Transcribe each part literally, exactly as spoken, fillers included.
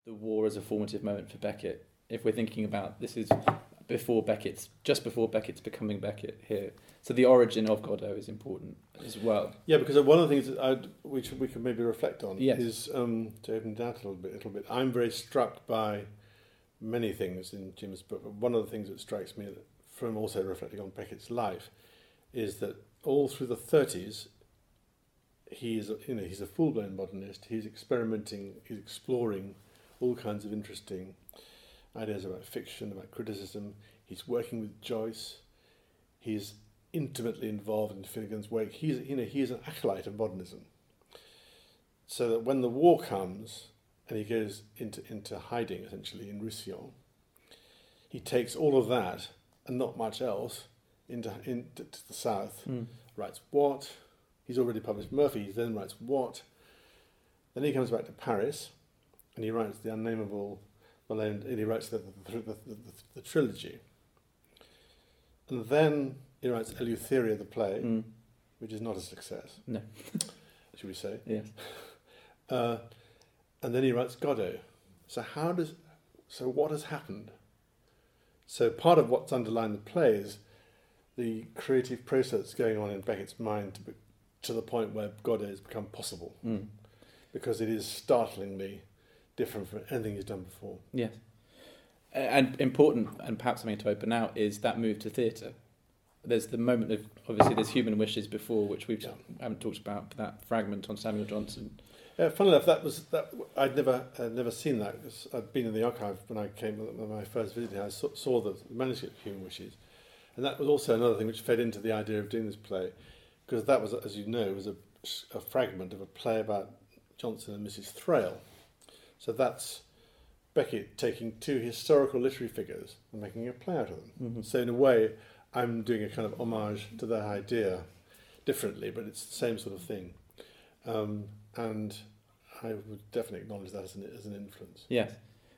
the war as a formative moment for Beckett. If we're thinking about this is before Beckett's, just before Beckett's becoming Beckett here. So the origin of Godot is important as well. Yeah, because one of the things that I'd, which we could maybe reflect on yes. is, um, to open it out a little bit, a little bit, I'm very struck by many things in Jim's book, but one of the things that strikes me from also reflecting on Beckett's life is that all through the thirties, he is, a, you know, he's a full-blown modernist. He's experimenting, he's exploring all kinds of interesting ideas about fiction, about criticism. He's working with Joyce. He's intimately involved in Finnegan's Wake. He's, you know, he's an acolyte of modernism. So that when the war comes and he goes into into hiding essentially in Roussillon, he takes all of that and not much else into into to the south. Mm. Writes what? He's already published Murphy. He then writes what? Then he comes back to Paris, and he writes the unnameable. And he writes the the, the, the, the trilogy. And then he writes Eleutheria, the play, mm. which is not a success. No. Should we say? Yes. Uh, and then he writes Godot. So how does, so what has happened? So part of what's underlying the play is the creative process going on in Beckett's mind to, be, to the point where Godot has become possible. Mm. Because it is startlingly different from anything he's done before. Yes. And important, and perhaps something to open out, is that move to theatre. There's the moment of, obviously there's Human Wishes before, which we Yeah. haven't talked about, but that fragment on Samuel Johnson. Yeah, funnily enough, that was that I'd never I'd never seen that. I'd been in the archive when I came when I first visited here. I saw, saw the manuscript of Human Wishes, and that was also another thing which fed into the idea of doing this play, because that was, as you know, was a, a fragment of a play about Johnson and Missus Thrale. So that's Beckett taking two historical literary figures and making a play out of them. Mm-hmm. So in a way, I'm doing a kind of homage to that idea, differently, but it's the same sort of thing. Um, and I would definitely acknowledge that as an, as an influence. Yes.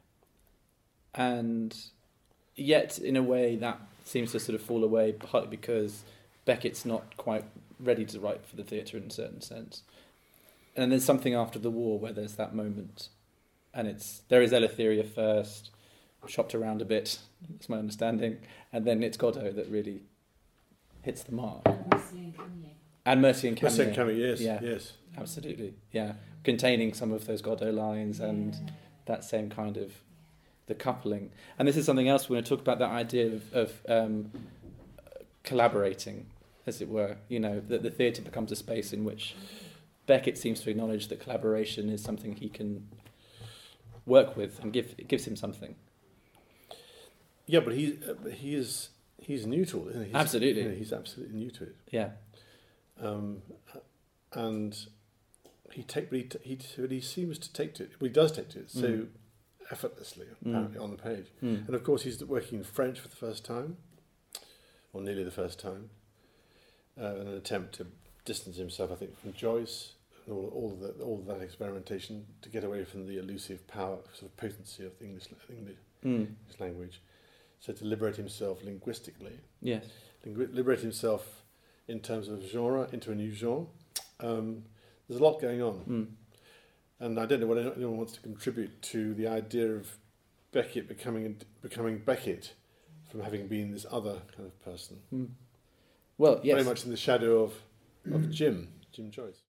And yet, in a way, that seems to sort of fall away, partly because Beckett's not quite ready to write for the theatre in a certain sense. And there's something after the war where there's that moment. And it's there is Eleutheria first, chopped around a bit, that's my understanding, and then it's Godot that really hits the mark. Mercy and Camille. And Mercy and Camille. Mercy and Camille, yes, yeah, yes. Absolutely, yeah. Containing some of those Godot lines and Yeah. that same kind of, the coupling. And this is something else we're going to talk about, that idea of, of um, collaborating, as it were. You know, that the theatre becomes a space in which Beckett seems to acknowledge that collaboration is something he can work with and give it gives him something. Yeah, but he uh, he is he's new to it. Isn't he? He's, Absolutely, you know, he's absolutely new to it. Yeah, um, and he take but he, t- he but he seems to take to it. Well, he does take to it so Mm. effortlessly, apparently, Mm. on the page. Mm. And of course, he's working in French for the first time, or nearly the first time, uh, in an attempt to distance himself, I think, from Joyce. And all, all of the, all of that experimentation to get away from the elusive power, sort of potency of the English, English, Mm. English language. So to liberate himself linguistically, Yes. lingu- liberate himself in terms of genre into a new genre. Um, there's a lot going on, Mm. and I don't know whether anyone wants to contribute to the idea of Beckett becoming becoming Beckett from having been this other kind of person, Mm. Well, yes. very much in the shadow of of Jim, Jim Joyce.